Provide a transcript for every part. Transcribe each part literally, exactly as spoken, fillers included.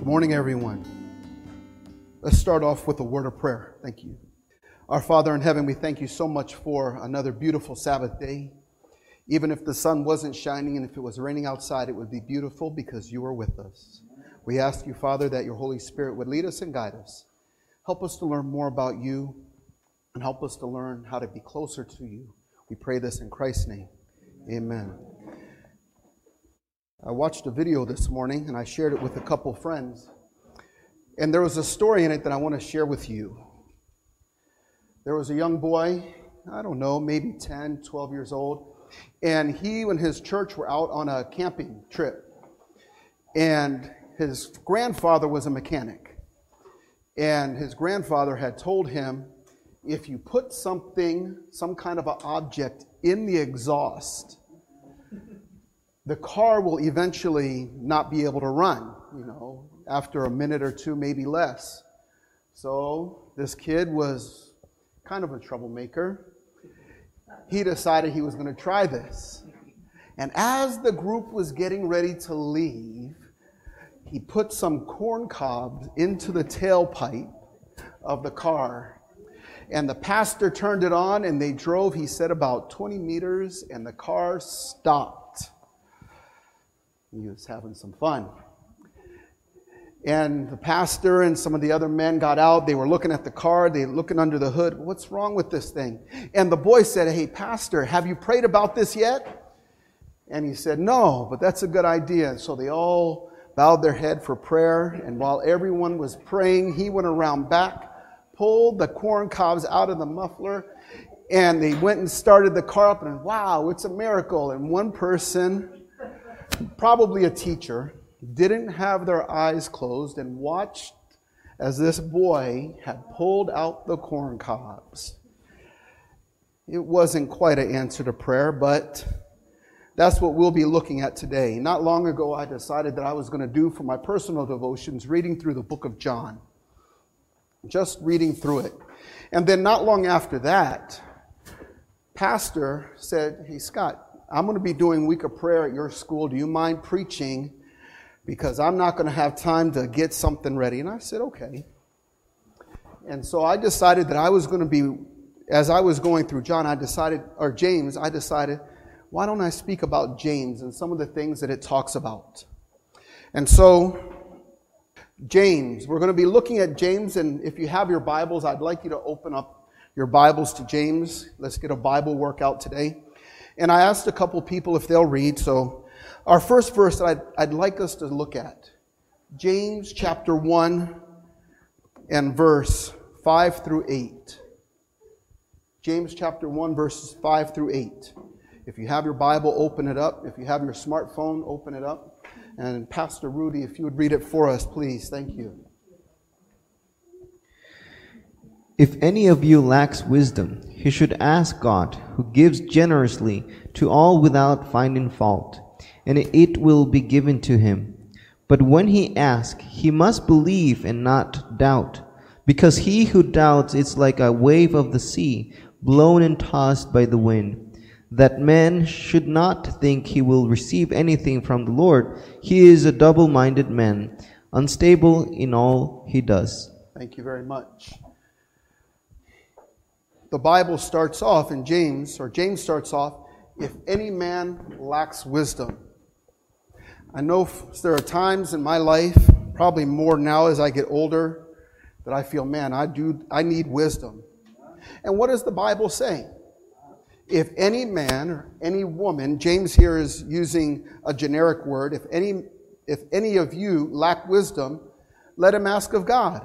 morning, everyone. Let's start off with a word of prayer. Thank you. Our Father in heaven, we thank you so much for another beautiful Sabbath day. Even if the sun wasn't shining and if it was raining outside, it would be beautiful because you are with us. We ask you, Father, that your Holy Spirit would lead us and guide us. Help us to learn more about you and help us to learn how to be closer to you. We pray this in Christ's name. Amen. I watched a video this morning and I shared it with a couple friends. And there was a story in it that I want to share with you. There was a young boy, I don't know, maybe ten, twelve years old. And he and his church were out on a camping trip. And his grandfather was a mechanic. And his grandfather had told him, if you put something, some kind of an object in the exhaust, the car will eventually not be able to run, you know, after a minute or two, maybe less. So this kid was kind of a troublemaker. He decided he was going to try this. And as the group was getting ready to leave, he put some corn cobs into the tailpipe of the car. And the pastor turned it on and they drove, he said, about twenty meters, and the car stopped. He was having some fun. And the pastor and some of the other men got out. They were looking at the car. They were looking under the hood. What's wrong with this thing? And the boy said, hey, pastor, have you prayed about this yet? And he said, no, but that's a good idea. So they all bowed their head for prayer. And while everyone was praying, he went around back, pulled the corn cobs out of the muffler, and they went and started the car up. And wow, it's a miracle. And one person, probably a teacher, didn't have their eyes closed and watched as this boy had pulled out the corn cobs. It wasn't quite an answer to prayer, but that's what we'll be looking at today. Not long ago, I decided that I was going to do for my personal devotions reading through the book of John. Just reading through it. And then not long after that, Pastor said, hey, Scott, I'm going to be doing week of prayer at your school. Do you mind preaching? Because I'm not going to have time to get something ready. And I said, okay. And so I decided that I was going to be, as I was going through John, I decided, or James, I decided, why don't I speak about James and some of the things that it talks about? And so, James, we're going to be looking at James. And if you have your Bibles, I'd like you to open up your Bibles to James. Let's get a Bible workout today. And I asked a couple people if they'll read. So our first verse that I'd, I'd like us to look at, James chapter one and verse five through eight. James chapter one, verses five through eight. If you have your Bible, open it up. If you have your smartphone, open it up. And Pastor Rudy, if you would read it for us, please. Thank you. If any of you lacks wisdom, he should ask God, who gives generously to all without finding fault, and it will be given to him. But when he asks, he must believe and not doubt, because he who doubts is like a wave of the sea, blown and tossed by the wind. That man should not think he will receive anything from the Lord. He is a double-minded man, unstable in all he does. Thank you very much. The Bible starts off in James, or James starts off, if any man lacks wisdom. I know there are times in my life, probably more now as I get older, that I feel, man, I do, I need wisdom. And what does the Bible say? If any man or any woman, James here is using a generic word, if any, if any of you lack wisdom, let him ask of God.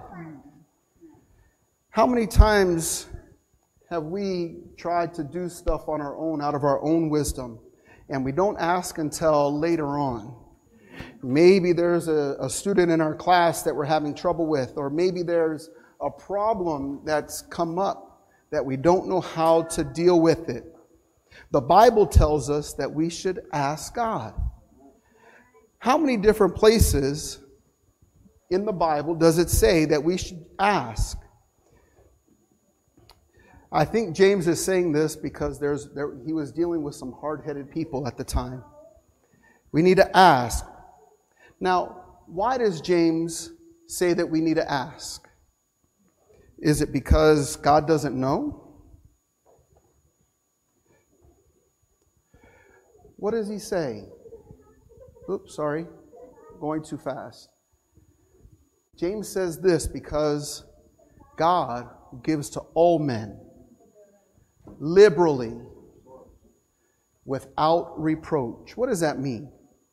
How many times have we tried to do stuff on our own, out of our own wisdom, and we don't ask until later on? Maybe there's a, a student in our class that we're having trouble with, or maybe there's a problem that's come up that we don't know how to deal with it. The Bible tells us that we should ask God. How many different places in the Bible does it say that we should ask? I think James is saying this because there's there, he was dealing with some hard-headed people at the time. We need to ask. Now, why does James say that we need to ask? Is it because God doesn't know? What does he say? Oops, sorry. Going too fast. James says this, because God gives to all men liberally without reproach. What does that mean?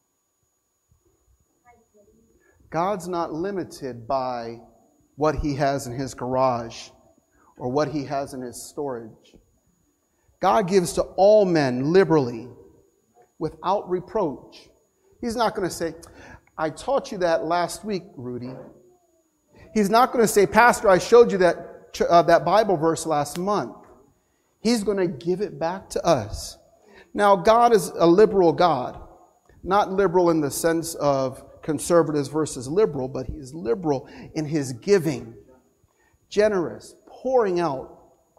God's not limited by what he has in his garage or what he has in his storage. God gives to all men liberally without reproach. He's not going to say, I taught you that last week, Rudy. He's not going to say, Pastor, I showed you that, uh, that Bible verse last month. He's going to give it back to us. Now, God is a liberal God. Not liberal in the sense of conservatives versus liberal, but he is liberal in his giving. Generous, pouring out.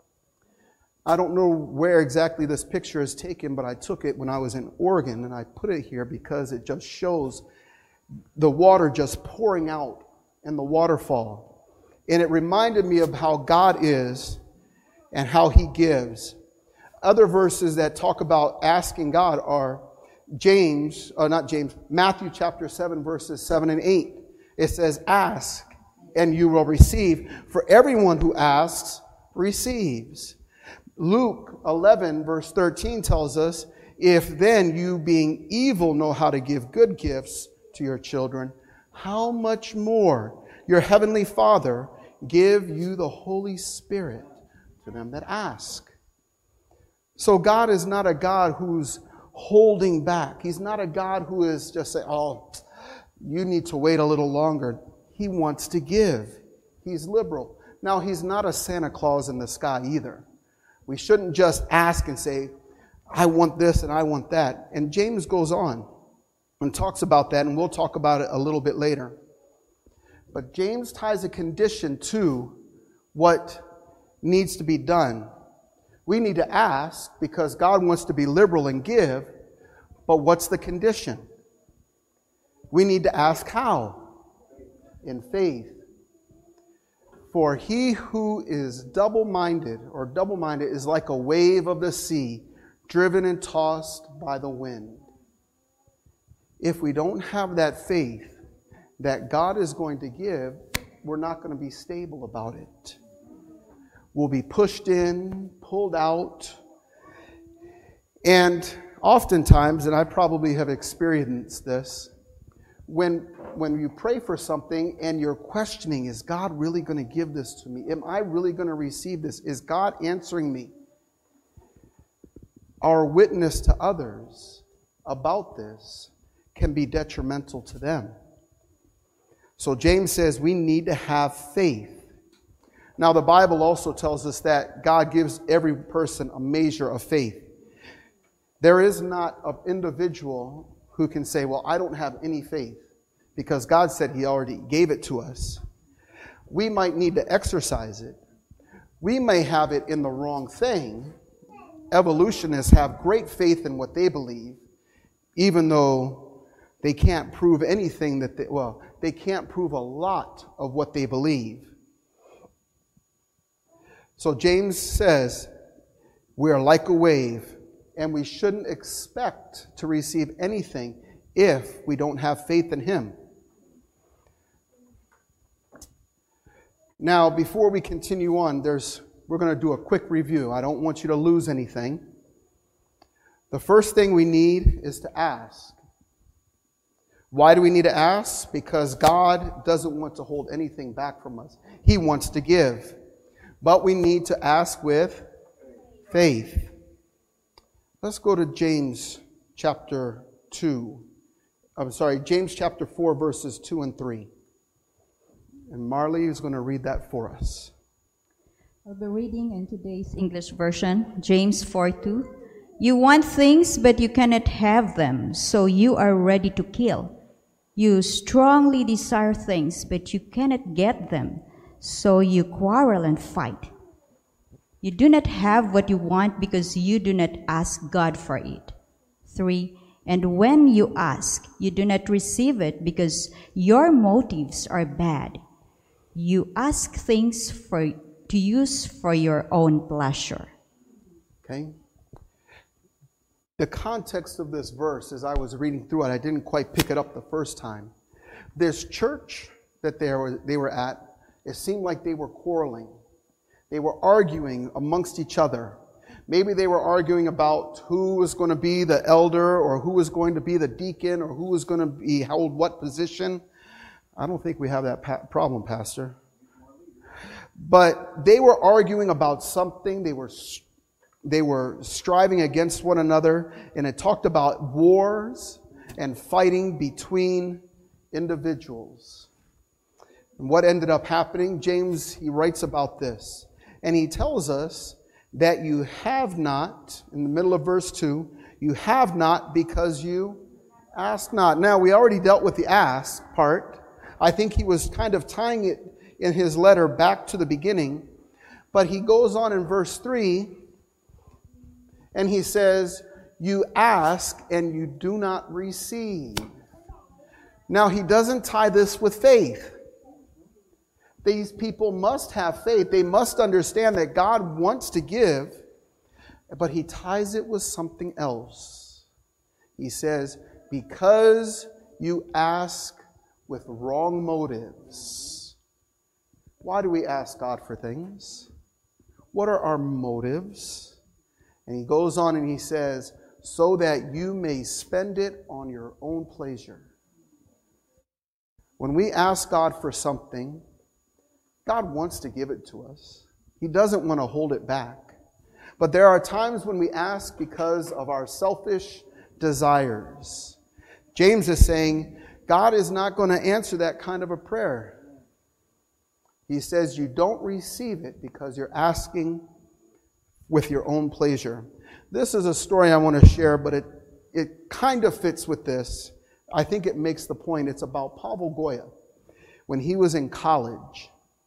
I don't know where exactly this picture is taken, but I took it when I was in Oregon, and I put it here because it just shows the water just pouring out in the waterfall. And it reminded me of how God is and how he gives. Other verses that talk about asking God are James, or not James, Matthew chapter seven, verses seven and eight. It says, ask and you will receive. For everyone who asks receives. Luke eleven, verse thirteen tells us, if then you being evil know how to give good gifts to your children, how much more your heavenly Father give you the Holy Spirit to them that ask. So God is not a God who's holding back. He's not a God who is just saying, oh, you need to wait a little longer. He wants to give. He's liberal. Now, he's not a Santa Claus in the sky either. We shouldn't just ask and say, I want this and I want that. And James goes on and talks about that, and we'll talk about it a little bit later. But James ties a condition to what needs to be done. We need to ask because God wants to be liberal and give, but what's the condition? We need to ask how? In faith. For he who is double-minded or double-minded is like a wave of the sea, driven and tossed by the wind. If we don't have that faith that God is going to give, we're not going to be stable about it. We'll be pushed in, pulled out. And oftentimes, and I probably have experienced this, when when you pray for something and you're questioning, is God really going to give this to me? Am I really going to receive this? Is God answering me? Our witness to others about this can be detrimental to them. So James says we need to have faith. Now the Bible also tells us that God gives every person a measure of faith. There is not an individual who can say, well, I don't have any faith, because God said he already gave it to us. We might need to exercise it. We may have it in the wrong thing. Evolutionists have great faith in what they believe, even though they can't prove anything that they, well, they can't prove a lot of what they believe. So James says, we are like a wave, and we shouldn't expect to receive anything if we don't have faith in him. Now, before we continue on, there's we're going to do a quick review. I don't want you to lose anything. The first thing we need is to ask. Why do we need to ask? Because God doesn't want to hold anything back from us. He wants to give. But we need to ask with faith. Let's go to James chapter two. I'm sorry, James chapter four, verses two and three. And Marley is going to read that for us. I'll be reading in today's English version, James four two. You want things, but you cannot have them, so you are ready to kill. You strongly desire things, but you cannot get them, so you quarrel and fight. You do not have what you want because you do not ask God for it. three. And when you ask, you do not receive it because your motives are bad. You ask things for to use for your own pleasure. Okay? The context of this verse, as I was reading through it, I didn't quite pick it up the first time. This church that they were, they were at, it seemed like they were quarreling. They were arguing amongst each other. Maybe they were arguing about who was going to be the elder or who was going to be the deacon or who was going to be hold what position. I don't think we have that pa- problem, Pastor. But they were arguing about something. They were they were striving against one another, and it talked about wars and fighting between individuals. And what ended up happening, James, he writes about this, and he tells us that you have not, in the middle of verse two, you have not because you ask not. Now, we already dealt with the ask part. I think he was kind of tying it in his letter back to the beginning. But he goes on in verse three, and he says, you ask and you do not receive. Now, he doesn't tie this with faith. These people must have faith. They must understand that God wants to give, but he ties it with something else. He says, because you ask with wrong motives. Why do we ask God for things? What are our motives? And he goes on and he says, so that you may spend it on your own pleasure. When we ask God for something, God wants to give it to us. He doesn't want to hold it back. But there are times when we ask because of our selfish desires. James is saying, God is not going to answer that kind of a prayer. He says you don't receive it because you're asking with your own pleasure. This is a story I want to share, but it, it kind of fits with this. I think it makes the point. It's about Pavel Goya. When he was in college,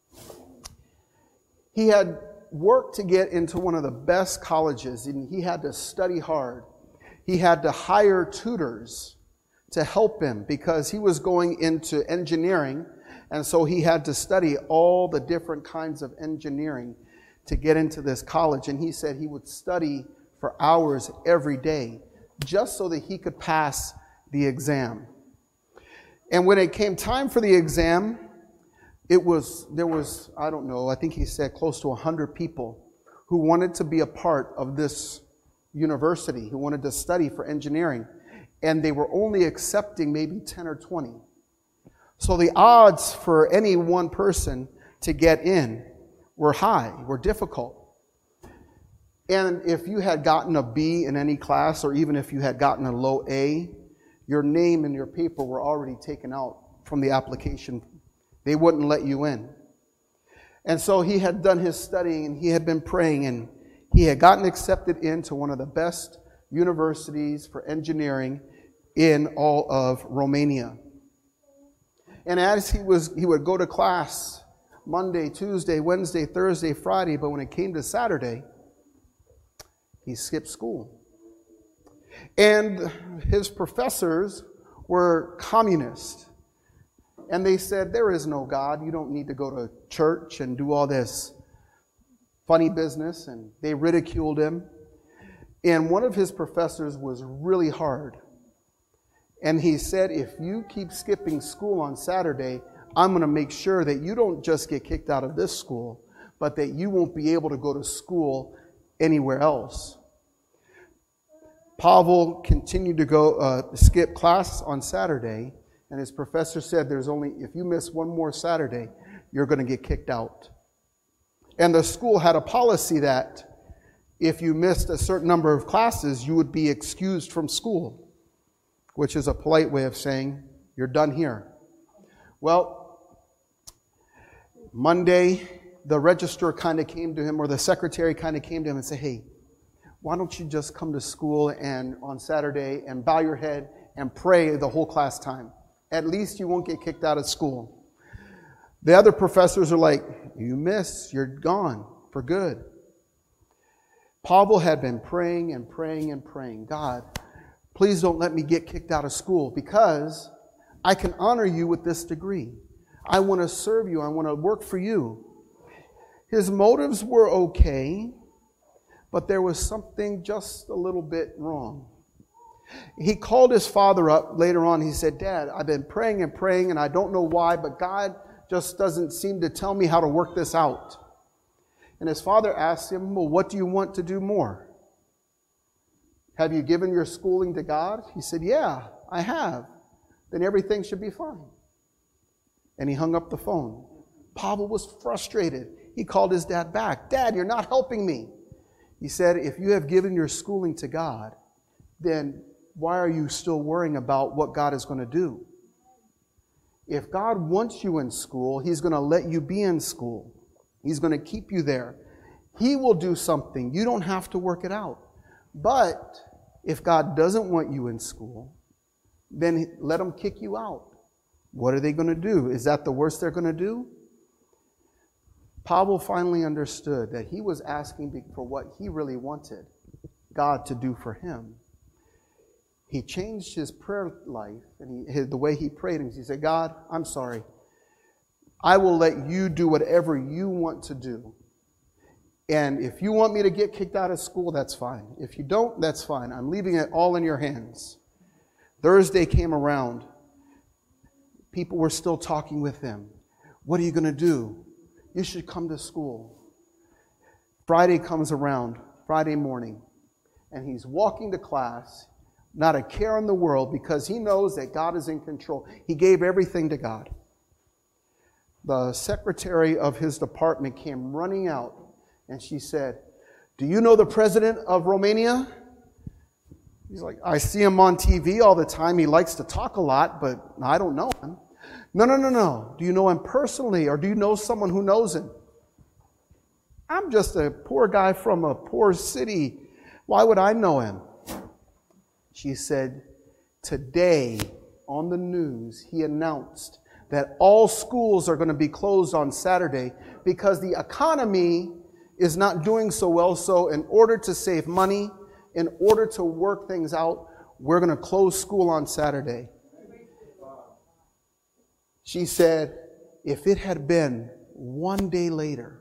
he had worked to get into one of the best colleges, and he had to study hard. He had to hire tutors to help him because he was going into engineering, and so he had to study all the different kinds of engineering to get into this college. And he said he would study for hours every day just so that he could pass the exam. And when it came time for the exam, It was, there was, I don't know, I think he said close to one hundred people who wanted to be a part of this university, who wanted to study for engineering. And they were only accepting maybe ten or twenty. So the odds for any one person to get in were high, were difficult. And if you had gotten a B in any class, or even if you had gotten a low A, your name and your paper were already taken out from the application. They wouldn't let you in. And so he had done his studying, and he had been praying, and he had gotten accepted into one of the best universities for engineering in all of Romania. And as he was, he would go to class Monday, Tuesday, Wednesday, Thursday, Friday, but when it came to Saturday, he skipped school. And his professors were communist. And they said, there is no God. You don't need to go to church and do all this funny business. And they ridiculed him. And one of his professors was really hard. And he said, if you keep skipping school on Saturday, I'm going to make sure that you don't just get kicked out of this school, but that you won't be able to go to school anywhere else. Pavel continued to go uh, skip class on Saturday. And his professor said, there's only, if you miss one more Saturday, you're going to get kicked out. And the school had a policy that if you missed a certain number of classes, you would be excused from school, which is a polite way of saying, you're done here. Well, Monday, the registrar kind of came to him, or the secretary kind of came to him and said, hey, why don't you just come to school and on Saturday and bow your head and pray the whole class time? At least you won't get kicked out of school. The other professors are like, you miss, you're gone for good. Pavel had been praying and praying and praying. God, please don't let me get kicked out of school because I can honor you with this degree. I want to serve you. I want to work for you. His motives were okay, but there was something just a little bit wrong. He called his father up later on. He said, Dad, I've been praying and praying, and I don't know why, but God just doesn't seem to tell me how to work this out. And his father asked him, well, what do you want to do more? Have you given your schooling to God? He said, yeah, I have. Then everything should be fine. And he hung up the phone. Pavel was frustrated. He called his dad back. Dad, you're not helping me. He said, if you have given your schooling to God, then why are you still worrying about what God is going to do? If God wants you in school, He's going to let you be in school. He's going to keep you there. He will do something. You don't have to work it out. But if God doesn't want you in school, then let Him kick you out. What are they going to do? Is that the worst they're going to do? Pavel finally understood that he was asking for what he really wanted God to do for him. He changed his prayer life and he, his, the way he prayed. And he said, God, I'm sorry. I will let you do whatever you want to do. And if you want me to get kicked out of school, that's fine. If you don't, that's fine. I'm leaving it all in your hands. Thursday came around. People were still talking with him. What are you going to do? You should come to school. Friday comes around, Friday morning, and he's walking to class, not a care in the world, because he knows that God is in control. He gave everything to God. The secretary of his department came running out, and she said, do you know the president of Romania? He's like, I see him on T V all the time. He likes to talk a lot, but I don't know him. No, no, no, no. Do you know him personally, or do you know someone who knows him? I'm just a poor guy from a poor city. Why would I know him? She said, today on the news, he announced that all schools are going to be closed on Saturday because the economy is not doing so well. So in order to save money, in order to work things out, we're going to close school on Saturday. She said, if it had been one day later,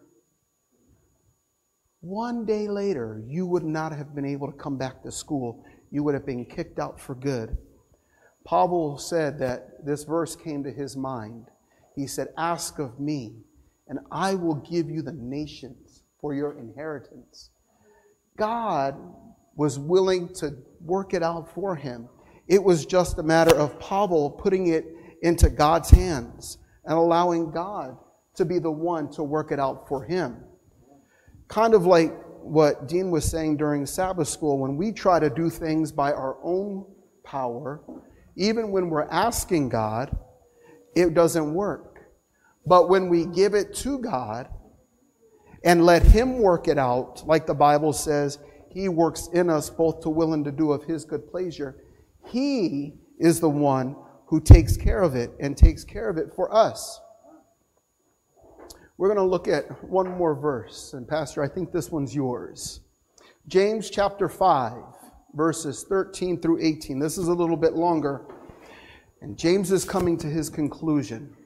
one day later, you would not have been able to come back to school. You would have been kicked out for good. Pavel said that this verse came to his mind. He said, ask of me, and I will give you the nations for your inheritance. God was willing to work it out for him. It was just a matter of Pavel putting it into God's hands and allowing God to be the one to work it out for him. Kind of like what Dean was saying during Sabbath school, when we try to do things by our own power, even when we're asking God, it doesn't work. But when we give it to God and let Him work it out, like the Bible says, He works in us both to will and to do of His good pleasure, He is the one who takes care of it and takes care of it for us. We're going to look at one more verse. And Pastor, I think this one's yours. James chapter five, verses thirteen through eighteen. This is a little bit longer. And James is coming to his conclusion.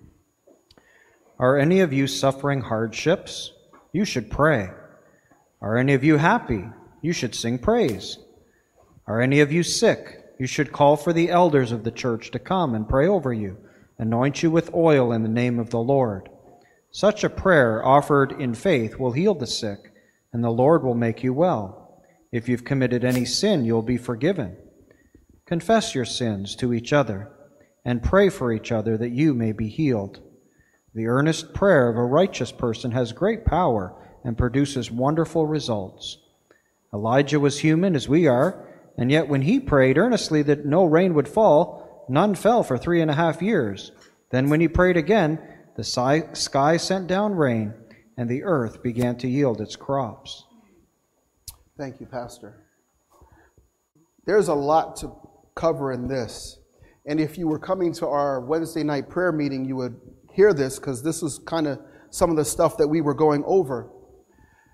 Are any of you suffering hardships? You should pray. Are any of you happy? You should sing praise. Are any of you sick? You should call for the elders of the church to come and pray over you, anoint you with oil in the name of the Lord. Such a prayer offered in faith will heal the sick, and the Lord will make you well. If you've committed any sin, you'll be forgiven. Confess your sins to each other, and pray for each other that you may be healed. The earnest prayer of a righteous person has great power and produces wonderful results. Elijah was human as we are, and yet when he prayed earnestly that no rain would fall, none fell for three and a half years. Then when he prayed again, the sky sent down rain, and the earth began to yield its crops. Thank you, Pastor. There's a lot to cover in this. And if you were coming to our Wednesday night prayer meeting, you would hear this, because this is kind of some of the stuff that we were going over.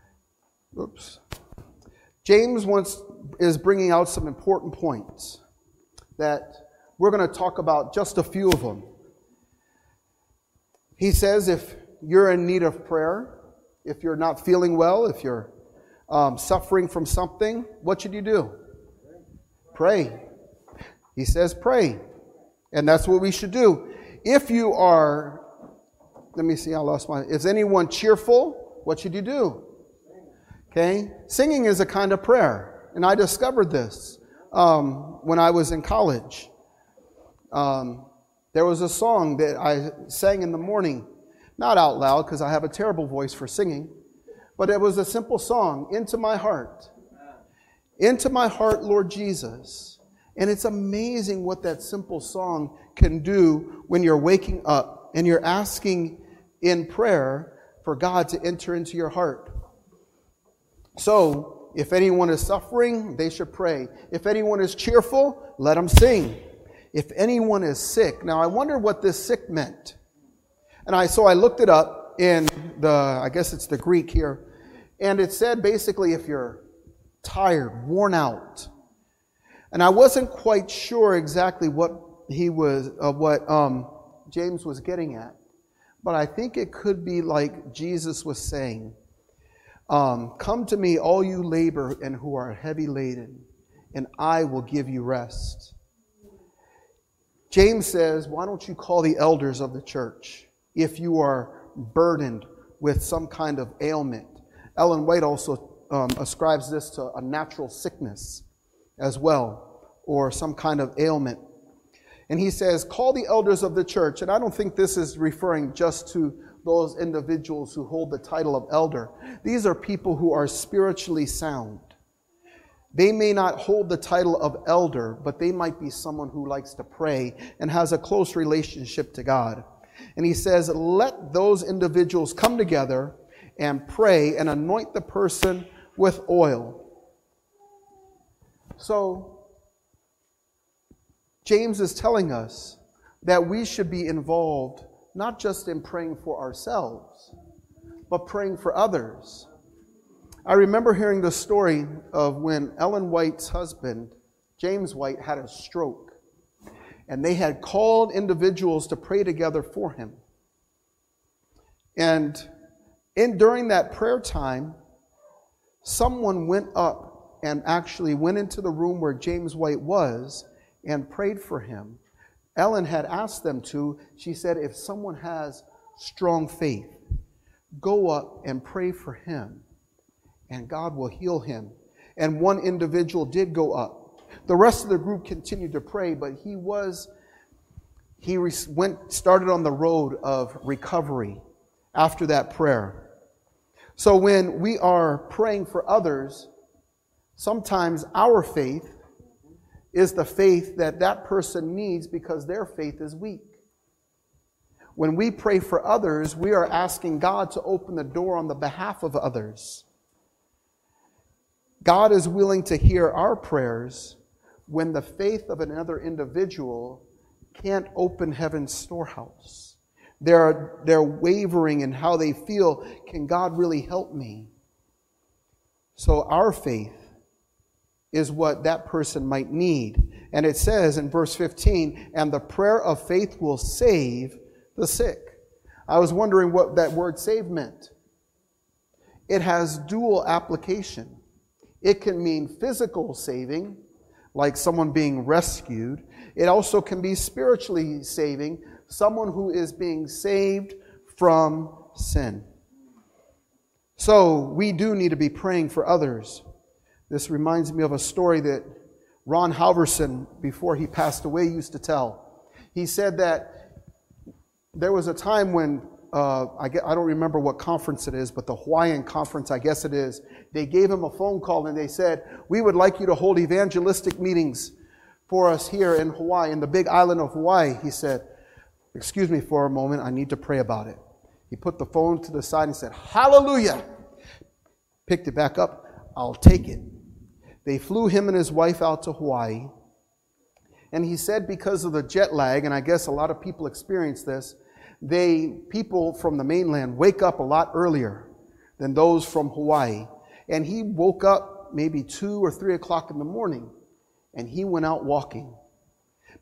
Oops. James wants is bringing out some important points. that we're going to talk about just a few of them. He says if you're in need of prayer, if you're not feeling well, if you're um, suffering from something, what should you do? Pray. He says pray. And that's what we should do. If you are, let me see, I lost my, is anyone cheerful? What should you do? Okay? Singing is a kind of prayer. And I discovered this um, when I was in college. Um, there was a song that I sang in the morning, not out loud because I have a terrible voice for singing, but it was a simple song, Into My Heart. Into my heart, Lord Jesus. And it's amazing what that simple song can do when you're waking up and you're asking in prayer for God to enter into your heart. So, if anyone is suffering, they should pray. If anyone is cheerful, let them sing. If anyone is sick. Now, I wonder what this sick meant. And I so I looked it up in the, I guess it's the Greek here. And it said basically if you're tired, worn out. And I wasn't quite sure exactly what he was, uh, what um, James was getting at. But I think it could be like Jesus was saying, um, come to me, all you labor and who are heavy laden, and I will give you rest. James says, why don't you call the elders of the church if you are burdened with some kind of ailment? Ellen White also um, ascribes this to a natural sickness as well, or some kind of ailment. And he says, call the elders of the church. And I don't think this is referring just to those individuals who hold the title of elder. These are people who are spiritually sound. They may not hold the title of elder, but they might be someone who likes to pray and has a close relationship to God. And he says, let those individuals come together and pray and anoint the person with oil. So, James is telling us that we should be involved not just in praying for ourselves, but praying for others. I remember hearing the story of when Ellen White's husband, James White, had a stroke. And they had called individuals to pray together for him. And in during that prayer time, someone went up and actually went into the room where James White was and prayed for him. Ellen had asked them to. She said, if someone has strong faith, go up and pray for him, and God will heal him. And one individual did go up. The rest of the group continued to pray, but he was, he went, started on the road of recovery after that prayer. So when we are praying for others, sometimes our faith is the faith that that person needs because their faith is weak. When we pray for others, we are asking God to open the door on the behalf of others. God is willing to hear our prayers when the faith of another individual can't open heaven's storehouse. They're, they're wavering in how they feel. Can God really help me? So our faith is what that person might need. And it says in verse fifteen, and the prayer of faith will save the sick. I was wondering what that word save meant. It has dual application. It can mean physical saving, like someone being rescued. It also can be spiritually saving, someone who is being saved from sin. So we do need to be praying for others. This reminds me of a story that Ron Halverson, before he passed away, used to tell. He said that there was a time when, uh, I, get, I don't remember what conference it is, but the Hawaiian conference, I guess it is, they gave him a phone call and they said, we would like you to hold evangelistic meetings for us here in Hawaii, in the big island of Hawaii. He said, excuse me for a moment, I need to pray about it. He put the phone to the side and said, hallelujah! Picked it back up, I'll take it. They flew him and his wife out to Hawaii. And he said because of the jet lag, and I guess a lot of people experience this, they people from the mainland wake up a lot earlier than those from Hawaii. And he woke up maybe two or three o'clock in the morning, and he went out walking.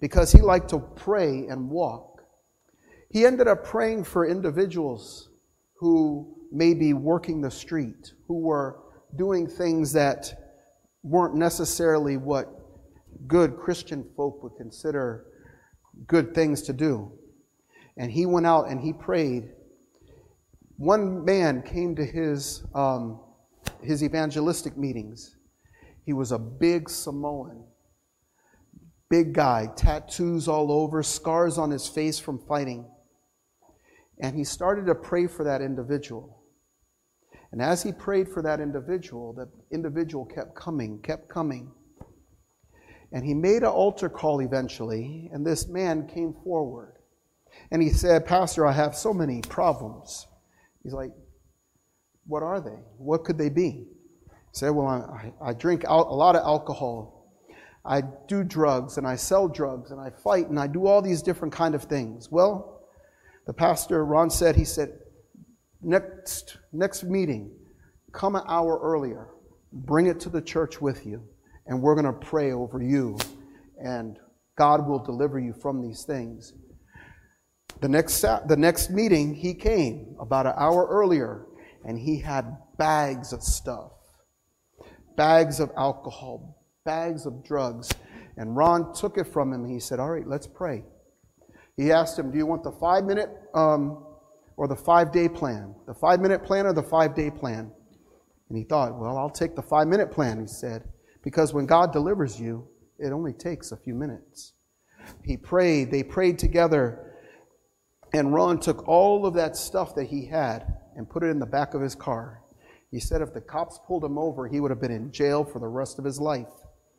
because he liked to pray and walk. He ended up praying for individuals who may be working the street, who were doing things that weren't necessarily what good Christian folk would consider good things to do. And he went out and he prayed. One man came to his um, his evangelistic meetings. He was a big Samoan, big guy, tattoos all over, scars on his face from fighting. And he started to pray for that individual. And as he prayed for that individual, the individual kept coming, kept coming. And he made an altar call eventually, and this man came forward. And he said, "Pastor, I have so many problems." He's like, "What are they? What could they be?" He said, "Well, I, I drink al- a lot of alcohol. I do drugs, and I sell drugs, and I fight, and I do all these different kind of things." Well, the pastor, Ron said, he said, next, next meeting, come an hour earlier. Bring it to the church with you, and we're going to pray over you, and God will deliver you from these things. The next the next meeting, he came about an hour earlier, and he had bags of stuff, bags of alcohol, bags of drugs. And Ron took it from him, and he said, "All right, let's pray." He asked him, "Do you want the five-minute um, or the five-day plan? The five-minute plan or the five-day plan?" And he thought, "Well, I'll take the five-minute plan," he said, "because when God delivers you, it only takes a few minutes." He prayed. They prayed together. And Ron took all of that stuff that he had and put it in the back of his car. He said if the cops pulled him over, he would have been in jail for the rest of his life.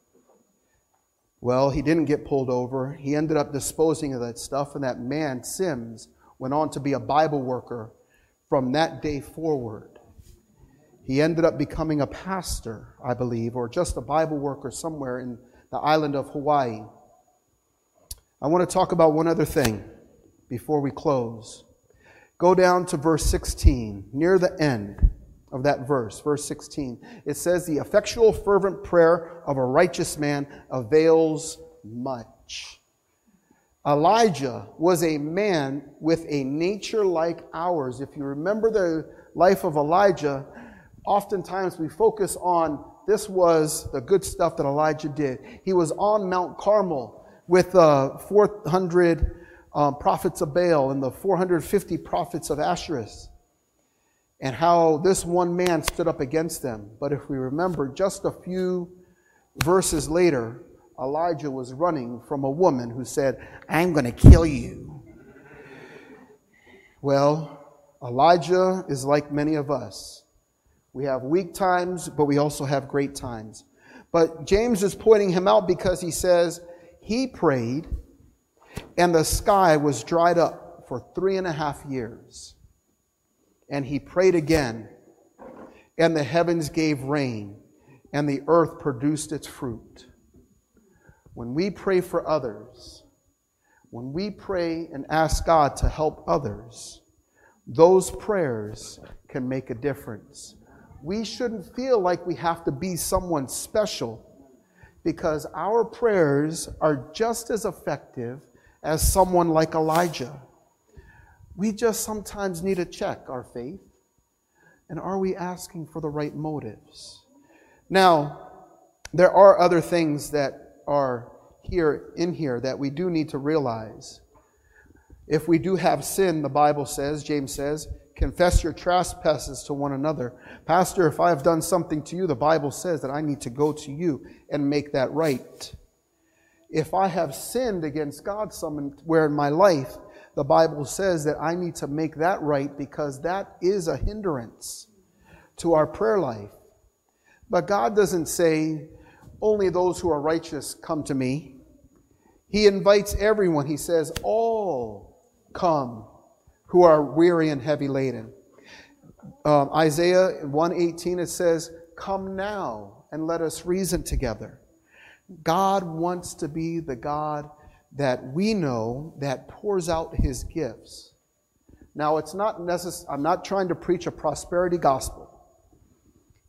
Well, he didn't get pulled over. He ended up disposing of that stuff, and that man, Sims, went on to be a Bible worker from that day forward. He ended up becoming a pastor, I believe, or just a Bible worker somewhere in the island of Hawaii. I want to talk about one other thing before we close. Go down to verse sixteen, near the end of that verse, verse sixteen. It says, "The effectual fervent prayer of a righteous man avails much." Elijah was a man with a nature like ours. If you remember the life of Elijah, oftentimes we focus on this was the good stuff that Elijah did. He was on Mount Carmel with uh, four hundred Um, prophets of Baal and the four hundred fifty prophets of Asherus, and how this one man stood up against them. But if we remember, just a few verses later, Elijah was running from a woman who said, "I'm going to kill you." Well, Elijah is like many of us. We have weak times, but we also have great times. But James is pointing him out because he says he prayed, and the sky was dried up for three and a half years. And he prayed again, and the heavens gave rain, and the earth produced its fruit. When we pray for others, when we pray and ask God to help others, those prayers can make a difference. We shouldn't feel like we have to be someone special, because our prayers are just as effective as someone like Elijah. We just sometimes need to check our faith. And are we asking for the right motives? Now, there are other things that are here in here that we do need to realize. If we do have sin, the Bible says, James says, confess your trespasses to one another. Pastor, if I have done something to you, the Bible says that I need to go to you and make that right. If I have sinned against God somewhere in my life, the Bible says that I need to make that right, because that is a hindrance to our prayer life. But God doesn't say, only those who are righteous come to me. He invites everyone. He says, all come who are weary and heavy laden. Um, Isaiah one eighteen, it says, come now and let us reason together. God wants to be the God that we know that pours out His gifts. Now, it's not necessary. I'm not trying to preach a prosperity gospel.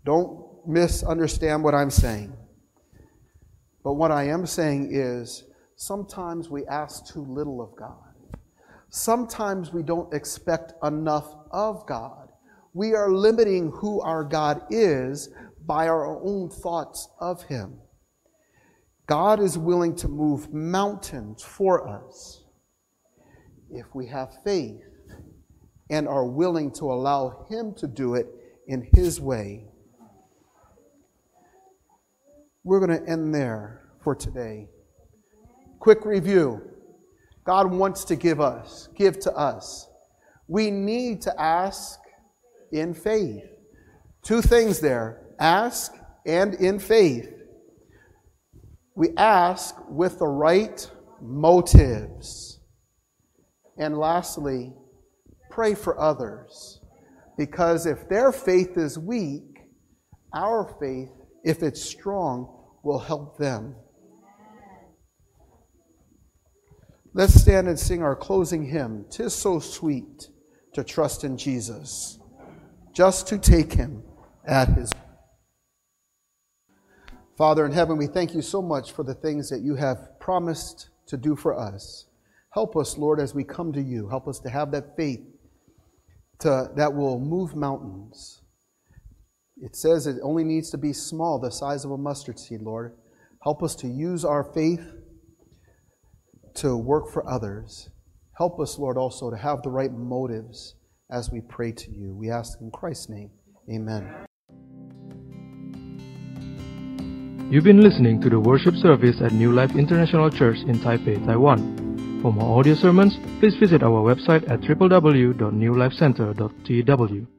Don't misunderstand what I'm saying. But what I am saying is sometimes we ask too little of God. Sometimes we don't expect enough of God. We are limiting who our God is by our own thoughts of Him. God is willing to move mountains for us if we have faith and are willing to allow Him to do it in His way. We're going to end there for today. Quick review. God wants to give us, give to us. We need to ask in faith. Two things there. Ask and in faith. We ask with the right motives. And lastly, pray for others. Because if their faith is weak, our faith, if it's strong, will help them. Let's stand and sing our closing hymn, "'Tis so sweet to trust in Jesus, just to take Him at His word." Father in heaven, we thank You so much for the things that You have promised to do for us. Help us, Lord, as we come to You. Help us to have that faith to, that will move mountains. It says it only needs to be small, the size of a mustard seed, Lord. Help us to use our faith to work for others. Help us, Lord, also to have the right motives as we pray to You. We ask in Christ's name. Amen. You've been listening to the worship service at New Life International Church in Taipei, Taiwan. For more audio sermons, please visit our website at w w w dot new life center dot t w.